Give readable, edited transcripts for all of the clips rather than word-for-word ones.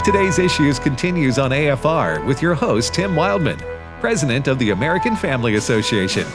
Today's Issues continues on AFR with your host, Tim Wildman, President of the American Family Association.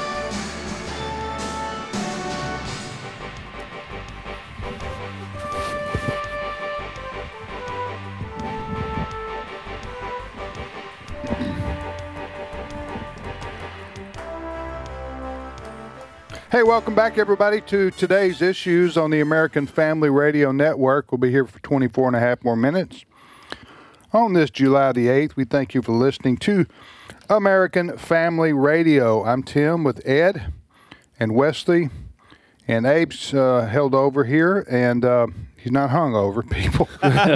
Hey, welcome back, everybody, to today's Issues on the American Family Radio Network. We'll be here for 24 and a half more minutes. On this July the 8th, we thank you for listening to American Family Radio. I'm Tim with Ed and Wesley, and Abe's held over here, and he's not hungover, people.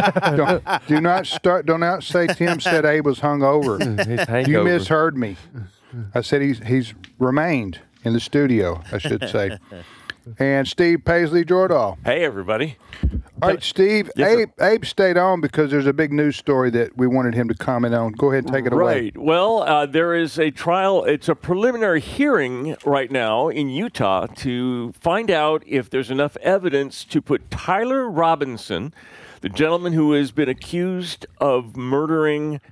Do not say Tim said Abe was hungover. You misheard me. I said he's remained in the studio, I should say. And Steve Paisley Jordahl. Hey, everybody. All right, Steve, yes, Abe stayed on because there's a big news story that we wanted him to comment on. Go ahead and take it away. Right. Well, there is a trial. It's a preliminary hearing right now in Utah to find out if there's enough evidence to put Tyler Robinson, the gentleman who has been accused of murdering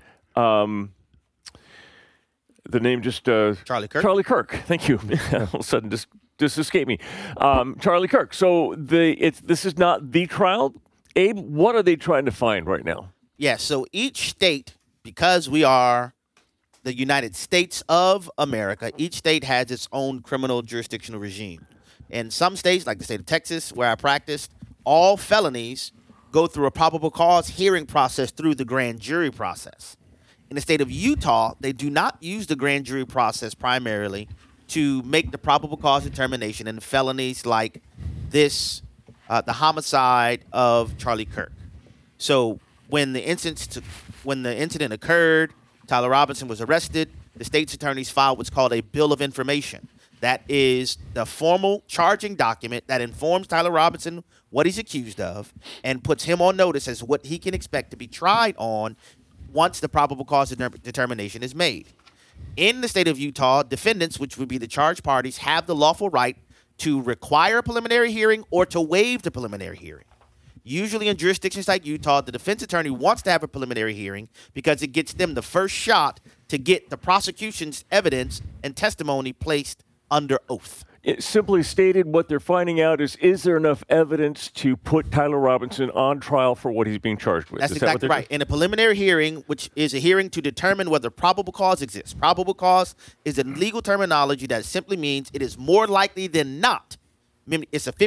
the name just Charlie Kirk. Charlie Kirk. Thank you. All of a sudden, just escaped me. Charlie Kirk. So this is not the trial. Abe, what are they trying to find right now? Yeah. So each state, because we are the United States of America, each state has its own criminal jurisdictional regime. In some states, like the state of Texas, where I practiced, all felonies go through a probable cause hearing process through the grand jury process. In the state of Utah, they do not use the grand jury process primarily to make the probable cause determination in felonies like this, the homicide of Charlie Kirk. So when the incident occurred, Tyler Robinson was arrested. The state's attorneys filed what's called a bill of information. That is the formal charging document that informs Tyler Robinson what he's accused of and puts him on notice as what he can expect to be tried on once the probable cause determination is made. In the state of Utah, defendants, which would be the charged parties, have the lawful right to require a preliminary hearing or to waive the preliminary hearing. Usually in jurisdictions like Utah, the defense attorney wants to have a preliminary hearing because it gets them the first shot to get the prosecution's evidence and testimony placed under oath. It simply stated, what they're finding out is there enough evidence to put Tyler Robinson on trial for what he's being charged with? That's exactly right. In a preliminary hearing, which is a hearing to determine whether probable cause exists. Probable cause is a legal terminology that simply means it is more likely than not. It's a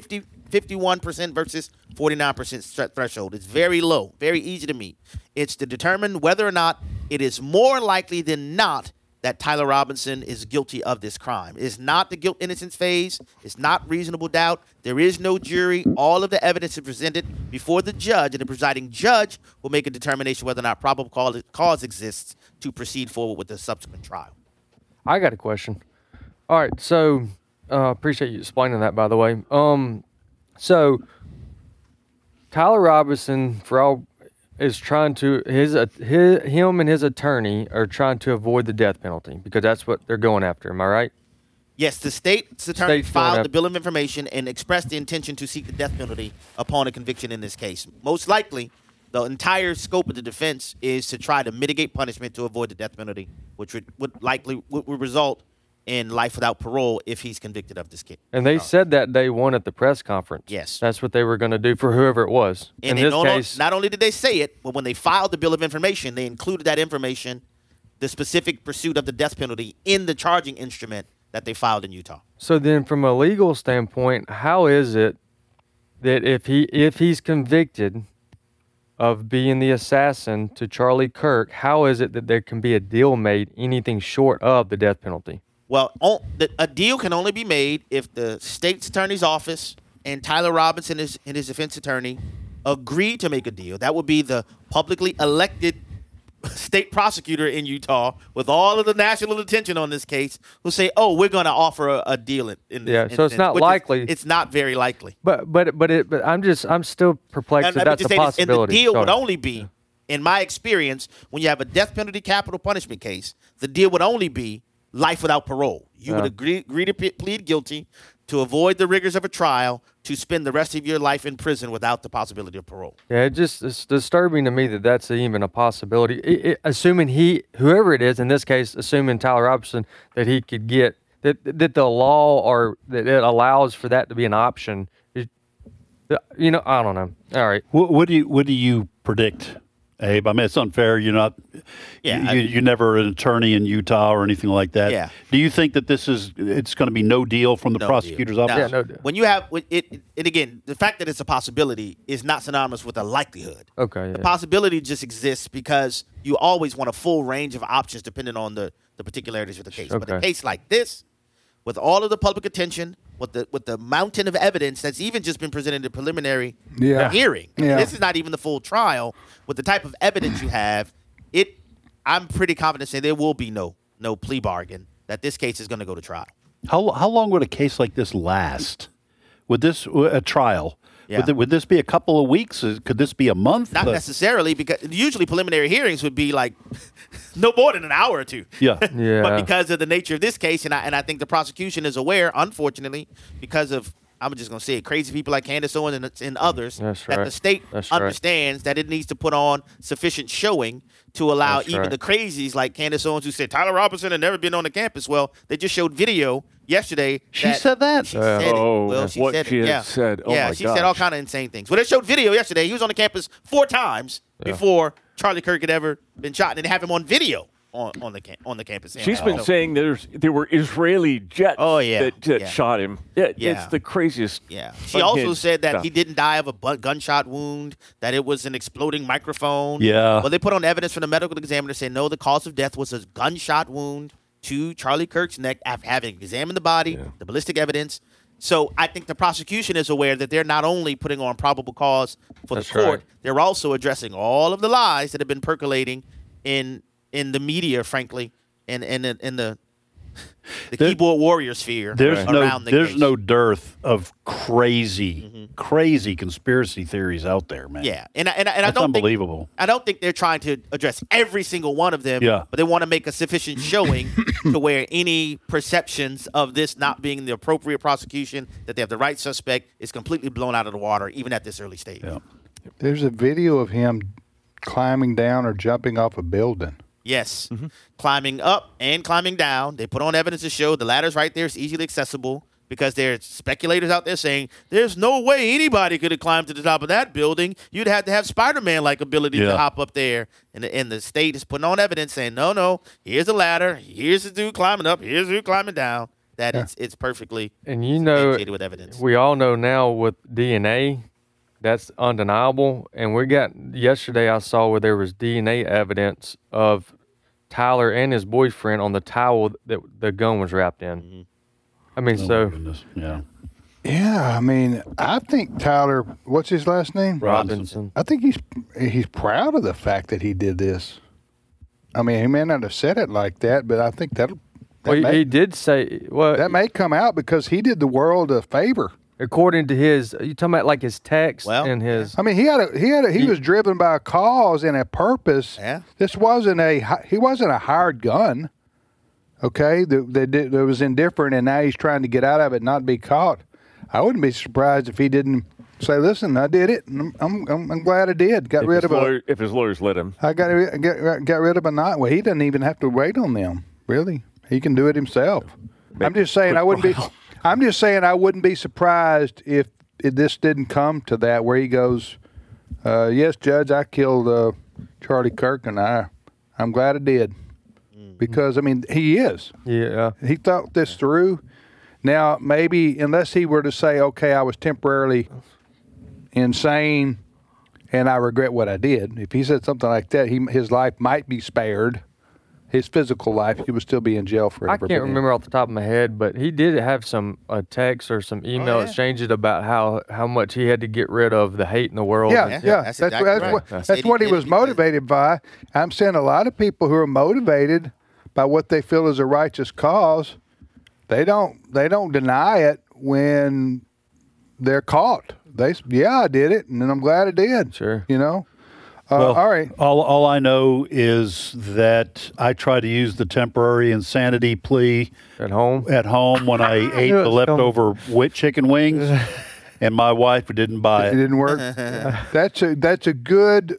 51% versus 49% threshold. It's very low, very easy to meet. It's to determine whether or not it is more likely than not that Tyler Robinson is guilty of this crime. It's not the guilt-innocence phase. It's not reasonable doubt. There is no jury. All of the evidence is presented before the judge, and the presiding judge will make a determination whether or not probable cause exists to proceed forward with the subsequent trial. I got a question. All right, so appreciate you explaining that, by the way. So Tyler Robinson, for all is trying to him and his attorney are trying to avoid the death penalty because that's what they're going after. Am I right? Yes, the state's attorney filed the bill of information and expressed the intention to seek the death penalty upon a conviction in this case. Most likely, the entire scope of the defense is to try to mitigate punishment to avoid the death penalty, which would result in life without parole if he's convicted of this case. And they said that day one at the press conference. Yes. That's what they were going to do for whoever it was. And in this case, not only did they say it, but when they filed the bill of information, they included that information, the specific pursuit of the death penalty, in the charging instrument that they filed in Utah. So then from a legal standpoint, how is it that if he's convicted of being the assassin to Charlie Kirk, how is it that there can be a deal made anything short of the death penalty? Well, a deal can only be made if the state's attorney's office and Tyler Robinson and his defense attorney agree to make a deal. That would be the publicly elected state prosecutor in Utah with all of the national attention on this case who say, "Oh, we're going to offer a deal in this." Yeah, so it's not likely. It's not very likely. But I'm still perplexed that that's a possibility. And the deal would only be, in my experience, when you have a death penalty capital punishment case, the deal would only be life without parole. You would agree to plead guilty to avoid the rigors of a trial, to spend the rest of your life in prison without the possibility of parole. Yeah, it's disturbing to me that that's even a possibility. Assuming whoever it is, in this case, assuming Tyler Robinson, that he could get, that the law or that it allows for that to be an option. I don't know. All right. What do you predict, Abe? I mean, it's unfair. You're not. Yeah, you're never an attorney in Utah or anything like that. Yeah. Do you think that it's going to be no deal from the No prosecutor's deal. office? Yeah, no deal. When you have it, and again, the fact that it's a possibility is not synonymous with a likelihood. Okay. Yeah. The possibility just exists because you always want a full range of options depending on the particularities of the case. But a Okay. case like this, with all of the public attention, with the mountain of evidence that's even just been presented in the preliminary hearing, Yeah. this is not even the full trial. With the type of evidence you have, I'm pretty confident saying there will be no plea bargain, that this case is going to go to trial. How long would a case like this last? Would this a trial? Yeah. Would this be a couple of weeks? Could this be a month? Not necessarily, because usually preliminary hearings would be like no more than an hour or two. Yeah. Yeah. But because of the nature of this case, and I think the prosecution is aware, unfortunately, because of, I'm just going to say it, crazy people like Candace Owens and others, That's that right. the state That's right. understands that it needs to put on sufficient showing to allow That's even right. the crazies like Candace Owens, who said Tyler Robinson had never been on the campus. Well, they just showed video yesterday. She said that? She said it. Oh, Well, she what said she it. had Yeah. said. Oh, yeah, my she said all gosh. kind of insane things. Well, they showed video yesterday. He was on the campus 4 times before Charlie Kirk had ever been shot, and they have him on video on the campus. She's been saying there were Israeli jets that Yeah. shot him. Yeah, Yeah. It's the craziest. Yeah. She also unhinged said that stuff. he didn't die of a gunshot wound, that it was an exploding microphone. Yeah. Well, they put on evidence from the medical examiner saying, no, the cause of death was a gunshot wound to Charlie Kirk's neck after having examined the body, the ballistic evidence. So I think the prosecution is aware that they're not only putting on probable cause for That's the court, right. they're also addressing all of the lies that have been percolating in the media, frankly, and in the keyboard warrior sphere around the there's case. no dearth of crazy conspiracy theories out there, man. Yeah, and I That's don't unbelievable. I don't think they're trying to address every single one of them. Yeah. But they want to make a sufficient showing to where any perceptions of this not being the appropriate prosecution, that they have the right suspect, is completely blown out of the water, even at this early stage. Yeah. There's a video of him climbing down or jumping off a building. Yes, climbing up and climbing down. They put on evidence to show the ladder's right there. It's easily accessible, because there's speculators out there saying there's no way anybody could have climbed to the top of that building. You'd have to have Spider-Man-like ability to Yeah. hop up there. And the state is putting on evidence saying, no, here's a ladder. Here's the dude climbing up. Here's the dude climbing down. That it's perfectly And you know, substantiated with evidence. we all know now with DNA, that's undeniable. And yesterday I saw where there was DNA evidence of Tyler and his boyfriend on the towel that the gun was wrapped in. I mean, Oh, so my goodness. Yeah. Yeah, I mean, I think Tyler, what's his last name? Robinson. I think he's proud of the fact that he did this. I mean, he may not have said it like that, but I think that He did say, well, may come out because he did the world a favor. according to his, you talking about like his text Well, and his, I mean, he was driven by a cause and a purpose. Yeah. This wasn't he wasn't a hired gun. Okay, that was indifferent, and now he's trying to get out of it, and not be caught. I wouldn't be surprised if he didn't say, "Listen, I did it. And I'm glad I did. Got rid of a. If his lawyers let him. I got rid of a night. Well, he doesn't even have to wait on them. Really, he can do it himself. I'm just saying I wouldn't be. I'm just saying I wouldn't be surprised if this didn't come to that, where he goes, "Yes, Judge, I killed Charlie Kirk, and I'm glad I did." Because I mean, he is. yeah. He thought this through. Now, maybe unless he were to say, "Okay, I was temporarily insane, and I regret what I did," if he said something like that, his life might be spared. His physical life, he would still be in jail forever. I can't remember off the top of my head, but he did have some text or some email yeah. exchanges about how much he had to get rid of the hate in the world. Yeah, Yeah, yeah. that's That's exactly right. what That's that's what he was motivated by. I'm saying a lot of people who are motivated by what they feel is a righteous cause, they don't deny it when they're caught. I did it, and I'm glad I did. Sure. You know. All right. All I know is that I tried to use the temporary insanity plea At home? when I ate the leftover chicken wings, and my wife didn't buy It it. didn't work. That's a good.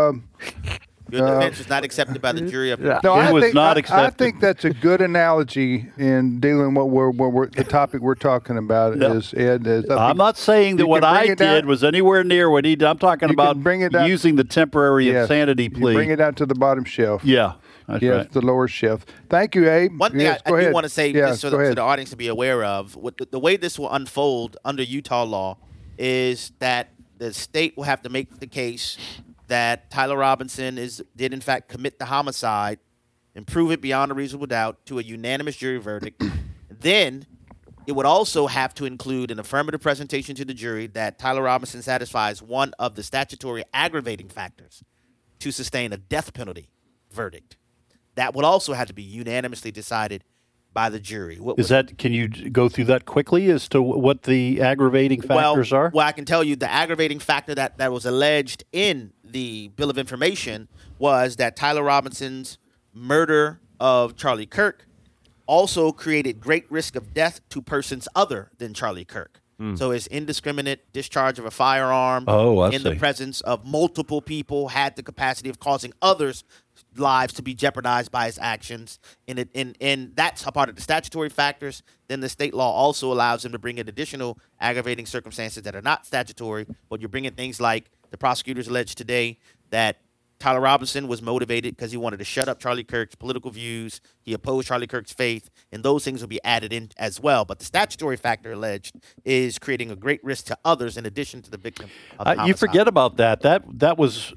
Your defense was not accepted by the jury of No, It was not I accepted. think that's a good analogy in dealing what we're the topic we're talking about No. is Ed. Is I I'm think not saying that you what can bring I it down- did was anywhere near what he did. I'm talking You can about bring it down- using the temporary yes, insanity you plea. bring it down to the bottom shelf. Yeah, that's Yes, right. the lower shelf. Thank you, Abe. One thing Yes, I go do ahead. want to say, Yes, just so go the ahead. audience to be aware of, the way this will unfold under Utah law is that the state will have to make the case that Tyler Robinson did in fact commit the homicide and prove it beyond a reasonable doubt to a unanimous jury verdict. Then it would also have to include an affirmative presentation to the jury that Tyler Robinson satisfies one of the statutory aggravating factors to sustain a death penalty verdict. That would also have to be unanimously decided by the jury. Can you go through that quickly as to what the aggravating factors are? Well, I can tell you the aggravating factor that was alleged in the Bill of Information was that Tyler Robinson's murder of Charlie Kirk also created great risk of death to persons other than Charlie Kirk. So his indiscriminate discharge of a firearm in the presence of multiple people had the capacity of causing others' lives to be jeopardized by his actions. And that's a part of the statutory factors. Then the state law also allows him to bring in additional aggravating circumstances that are not statutory, but you're bringing things like the prosecutors alleged today that Tyler Robinson was motivated because he wanted to shut up Charlie Kirk's political views. He opposed Charlie Kirk's faith, and those things will be added in as well. But the statutory factor alleged is creating a great risk to others in addition to the victim of the You homicide. forget about that. That was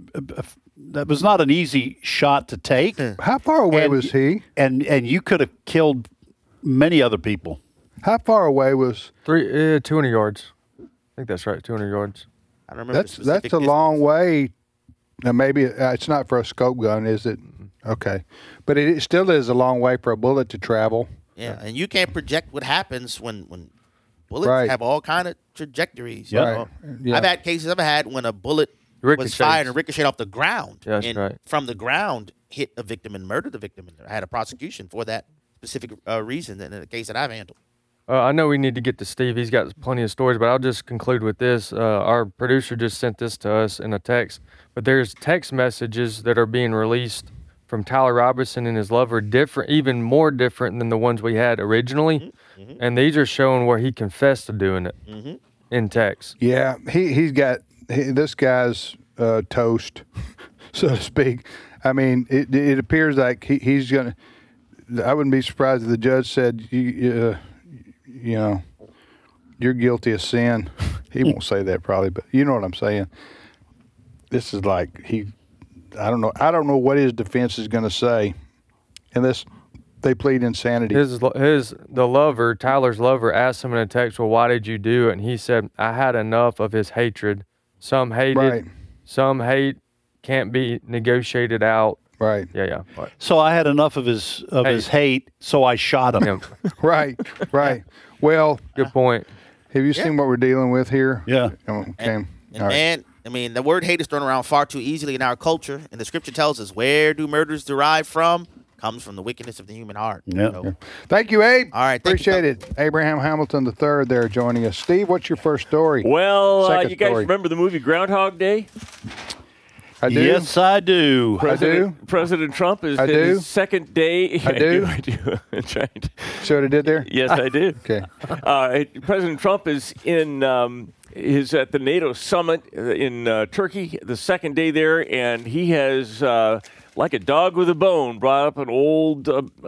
not an easy shot to take. How far away was he? And you could have killed many other people. How far away was? 200 yards. I think that's right, 200 yards. I don't remember the That's specific a long distance. way. Now maybe it's not for a scope gun, is it? Okay, but it still is a long way for a bullet to travel. Yeah, and you can't project what happens when bullets Right. have all kind of trajectories. Yeah. You know? Right. Yeah. I've had cases I've had when a bullet was Ricochets. fired and ricocheted off the ground, Yeah, that's and right. from the ground hit a victim and murdered the victim. And I had a prosecution for that specific reason in the case that I've handled. I know we need to get to Steve. He's got plenty of stories, but I'll just conclude with this. Our producer just sent this to us in a text, but there's text messages that are being released from Tyler Robinson and his lover, different, even more different than the ones we had originally. And these are showing where he confessed to doing it in text. Yeah, this guy's toast, so to speak. I mean, it appears like he's gonna. I wouldn't be surprised if the judge said, you know, you're guilty of sin. He won't say that probably, but you know what I'm saying. This is like I don't know what his defense is going to say, unless they plead insanity. Tyler's lover asked him in a text, well, why did you do it? And he said, I had enough of his hatred. Some hated, Right. some hate can't be negotiated out. Right. Yeah. Right. So I had enough of his hate, so I shot him. Yeah. Right. Well, Good point. have you seen what we're dealing with here? Yeah. Okay. And All right. man, I mean, the word hate is thrown around far too easily in our culture, and the scripture tells us where do murders derive from? Comes from the wickedness of the human heart. Yeah. So, Thank you, Abe. All right, thank you, Appreciate it. Abraham Hamilton III there joining us. Steve, what's your first story? Well, Second you guys story. remember the movie Groundhog Day? I do. Yes, I do. President Trump is I in do. his second day. I do. I do. That's right. See what I did there? Yes, I do. Okay. President Trump is is at the NATO summit in Turkey, the second day there, and he has, like a dog with a bone, brought up an old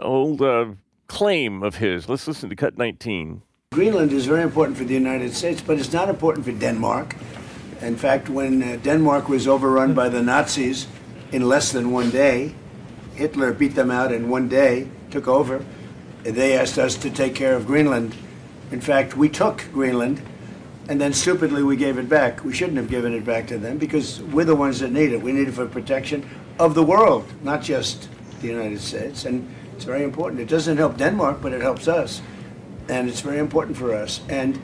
claim of his. Let's listen to Cut 19. Greenland is very important for the United States, but it's not important for Denmark. In fact, when Denmark was overrun by the Nazis in less than one day, Hitler beat them out in one day, took over. They asked us to take care of Greenland. In fact, we took Greenland, and then stupidly we gave it back. We shouldn't have given it back to them because we're the ones that need it. We need it for protection of the world, not just the United States. And it's very important. It doesn't help Denmark, but it helps us. And it's very important for us. And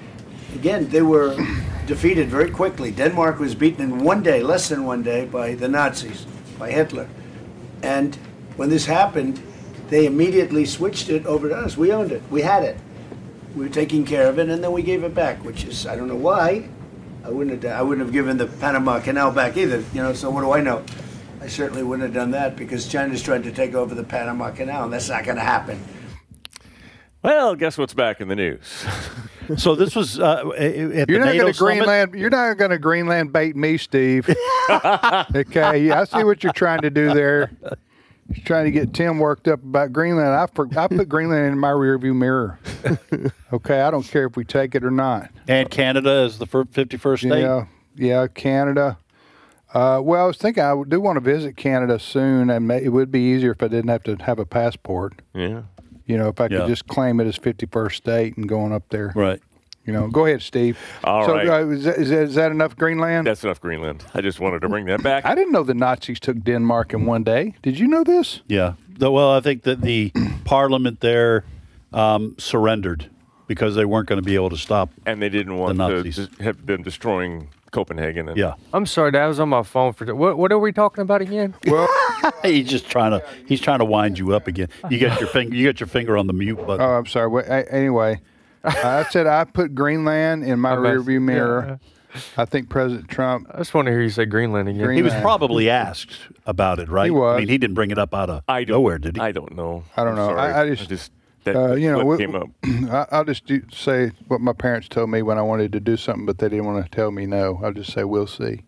again, they were defeated very quickly. Denmark was beaten in one day, less than one day, by the Nazis, by Hitler. And when this happened, they immediately switched it over to us. We owned it. We had it. We were taking care of it, and then we gave it back, which is, I don't know why. I wouldn't have given the Panama Canal back either, so what do I know? I certainly wouldn't have done that because China's trying to take over the Panama Canal, and that's not going to happen. Well, guess what's back in the news? So this was at the NATO summit. You're not going to Greenland bait me, Steve. Okay, yeah, I see what you're trying to do there. You're trying to get Tim worked up about Greenland. I put Greenland in my rearview mirror. Okay, I don't care if we take it or not. And Canada is the 51st state? Yeah, Canada. Well, I was thinking I do want to visit Canada soon, and it would be easier if I didn't have to have a passport. Yeah. If I could just claim it as 51st state and going up there. Right. Go ahead, Steve. All right. Is that enough Greenland? That's enough Greenland. I just wanted to bring that back. I didn't know the Nazis took Denmark in one day. Did you know this? Yeah. Well, I think that the parliament there surrendered because they weren't going to be able to stop and they didn't want to have them destroying Copenhagen. Yeah. I'm sorry, Dad. I was on my phone for what are we talking about again? Well, he's trying to wind you up again. You got your finger on the mute button. Oh, I'm sorry. Anyway, I said I put Greenland in my rearview mirror. Yeah. I think President Trump. I just want to hear you say Greenland again. He was probably asked about it, right? He was. I mean, he didn't bring it up out of nowhere, did he? I don't know. I don't know. I just came up. I'll just say what my parents told me when I wanted to do something, but they didn't want to tell me no. I'll just say we'll see.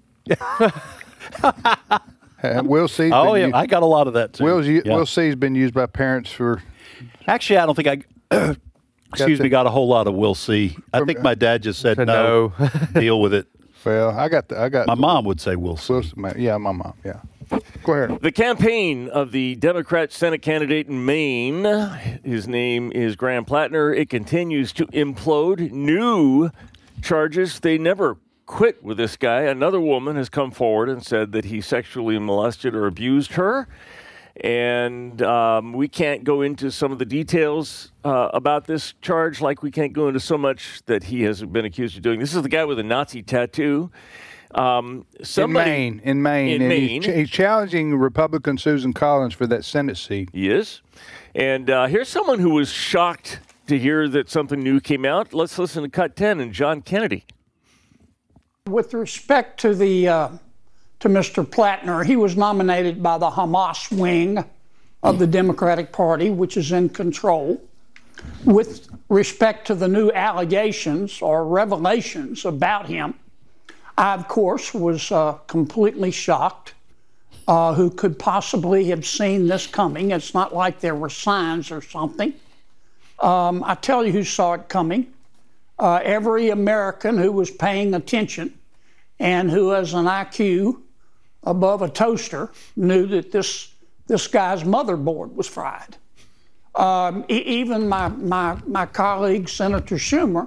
We'll see. Oh yeah, I got a lot of that too. We'll see has been used by parents for. Actually, I don't think I. Got a whole lot of we'll see. I think my dad just said no. Deal with it. Well, I got. My mom would say we'll see. Yeah, my mom. Yeah. Go ahead. The campaign of the Democrat Senate candidate in Maine, his name is Graham Plattner, it continues to implode. New charges. They never quit with this guy. Another woman has come forward and said that he sexually molested or abused her. And we can't go into some of the details about this charge, like we can't go into so much that he has been accused of doing. This is the guy with a Nazi tattoo. In Maine. He's challenging Republican Susan Collins for that Senate seat. He is. And here's someone who was shocked to hear that something new came out. Let's listen to Cut 10 and John Kennedy. With respect to to Mr. Plattner, he was nominated by the Hamas wing of the Democratic Party, which is in control. With respect to the new allegations or revelations about him, I, of course, was completely shocked. Who could possibly have seen this coming? It's not like there were signs or something. I tell you who saw it coming. Every American who was paying attention and who has an IQ above a toaster knew that this guy's motherboard was fried. Even my colleague, Senator Schumer,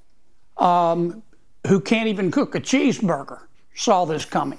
who can't even cook a cheeseburger, saw this coming.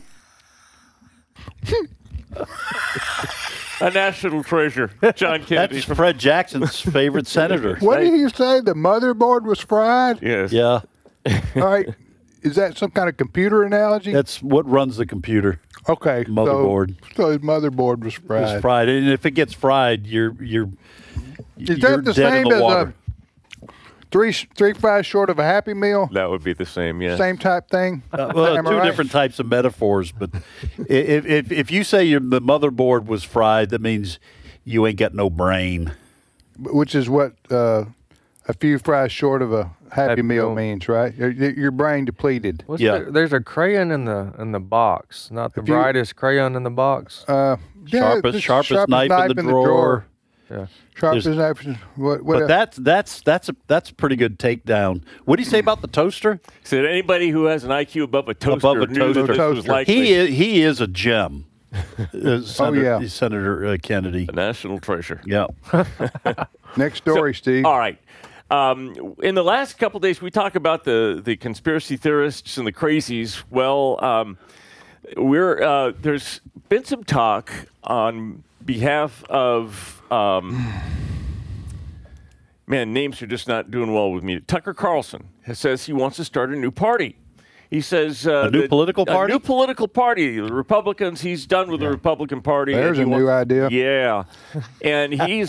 A national treasure, John Kennedy. That's Fred Jackson's favorite senator. What did you say? The motherboard was fried? Yes. Yeah. All right. Is that some kind of computer analogy? That's what runs the computer. Okay. Motherboard. So his motherboard was fried. It's fried, and if it gets fried, you're Is that the dead same in the as water. Three fries short of a Happy Meal? That would be the same, yeah. Same type thing? Well, two different types of metaphors, but if you say the motherboard was fried, that means you ain't got no brain. Which is what a few fries short of a Happy Meal means, right? Your brain depleted. There's a crayon in the box, not the brightest crayon in the box. Sharpest knife in the drawer. Yeah. Sharpest knife. But that's a pretty good takedown. What do you say about the toaster? Said anybody who has an IQ above a toaster knew that this was likely. He is a gem. Senator Kennedy, a national treasure. Yeah. Next story, Steve. All right. In the last couple of days, we talk about the conspiracy theorists and the crazies. Well, there's been some talk on behalf of names are just not doing well with me. Tucker Carlson says he wants to start a new party. He says A new political party? A new political party. The Republicans. He's done with the Republican Party. There's a new idea. Yeah, and he's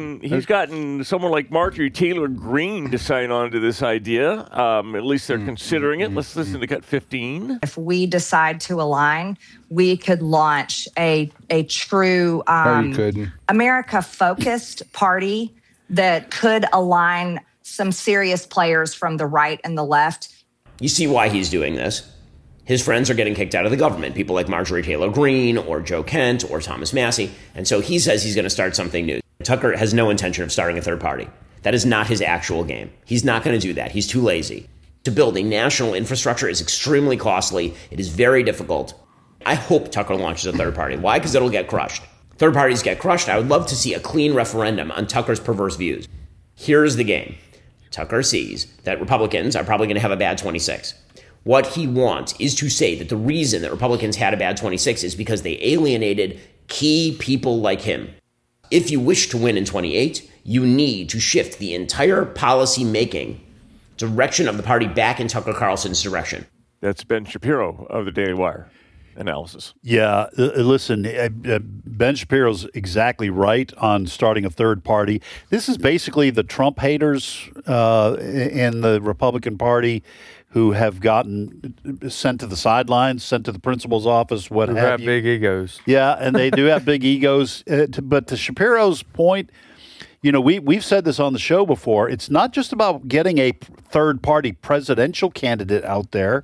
gotten someone like Marjorie Taylor Greene to sign on to this idea. At least they're considering it. Let's listen to cut 15. If we decide to align, we could launch a true No, you couldn't. America-focused party that could align some serious players from the right and the left. You see why he's doing this. His friends are getting kicked out of the government, people like Marjorie Taylor Greene or Joe Kent or Thomas Massey. And so he says he's going to start something new. Tucker has no intention of starting a third party. That is not his actual game. He's not going to do that. He's too lazy. To build a national infrastructure is extremely costly. It is very difficult. I hope Tucker launches a third party. Why? Because it'll get crushed. Third parties get crushed. I would love to see a clean referendum on Tucker's perverse views. Here's the game. Tucker sees that Republicans are probably going to have a bad 26. What he wants is to say that the reason that Republicans had a bad 26 is because they alienated key people like him. If you wish to win in 28, you need to shift the entire policy-making direction of the party back in Tucker Carlson's direction. That's Ben Shapiro of the Daily Wire analysis. Yeah, listen, Ben Shapiro's exactly right on starting a third party. This is basically the Trump haters in the Republican Party who have gotten sent to the sidelines, sent to the principal's office, what Who have have you. big egos. Yeah, and they do have big egos. But to Shapiro's point, you know, we've said this on the show before. It's not just about getting a third-party presidential candidate out there.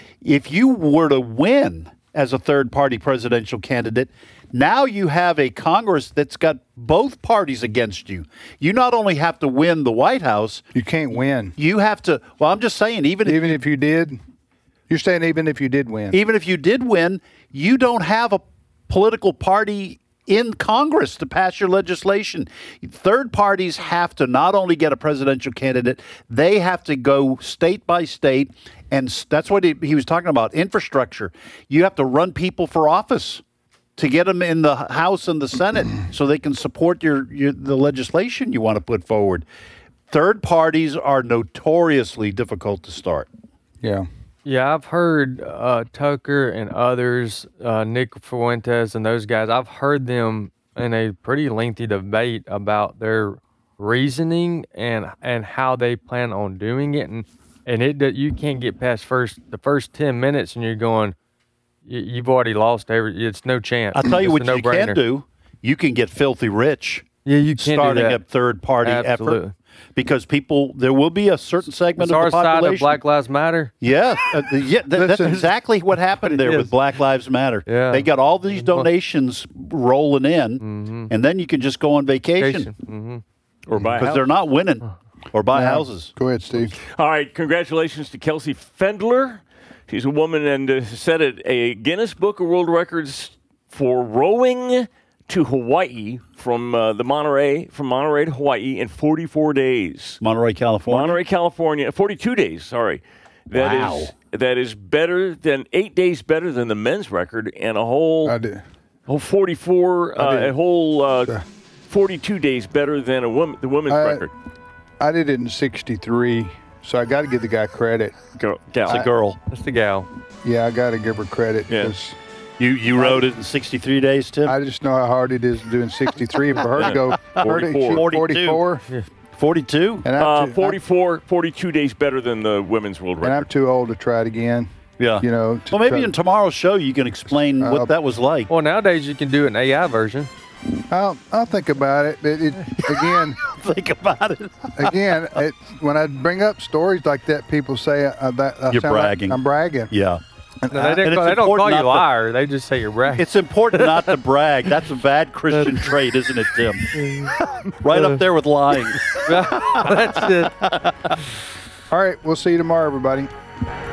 If you were to win as a third-party presidential candidate, now you have a Congress that's got both parties against you. You not only have to win the White House. You can't win. You have to, well, I'm just saying, even if you did, you're saying even if you did win. Even if you did win, you don't have a political party in Congress to pass your legislation. Third parties have to not only get a presidential candidate, they have to go state by state. And that's what he was talking about, infrastructure. You have to run people for office to get them in the House and the Senate so they can support the legislation you want to put forward. Third parties are notoriously difficult to start. Yeah. Yeah, I've heard Tucker and others, Nick Fuentes and those guys, I've heard them in a pretty lengthy debate about their reasoning and how they plan on doing it. And you can't get past the first 10 minutes and you're going, you've already lost it's no chance. I'll tell you It's what a you can do. You can get filthy rich. Yeah, you can starting do that. a third party Absolutely. effort. Because there will be a certain segment It's of the our population. side of Black Lives Matter. Yeah, that's exactly what happened there with Black Lives Matter. Yeah. They got all these donations rolling in, and then you can just go on vacation. Or buy a because house. they're not winning, or buy houses. Go ahead, Steve. All right, congratulations to Kelsey Fendler. She's a woman and set a Guinness Book of World Records for rowing to Hawaii from Monterey to Hawaii in 44 days. Monterey, California. 42 days. Sorry, Wow. that is better than 8 days better than the men's record, and a whole 42 days better than the women's record. I did it in 63, so I got to give the guy credit. Gal. It's a girl. That's the gal. Yeah, I got to give her credit. Yeah. 'cause You rode it in 63 days, Tim? I just know how hard it is doing 63. For her to go 44. 42? And I'm 42 days better than the women's world and record. I'm too old to try it again. Yeah. You know. Well, maybe in tomorrow's show you can explain what that was like. Well, nowadays you can do an AI version. I'll think about it. Again. Think about it. Again, when I bring up stories like that, people say that I You're sound like bragging. I'm bragging. Yeah. No, they don't call you a liar. They just say you're bragging. It's important not to brag. That's a bad Christian trait, isn't it, Tim? Right up there with lying. That's it. All right, we'll see you tomorrow, everybody.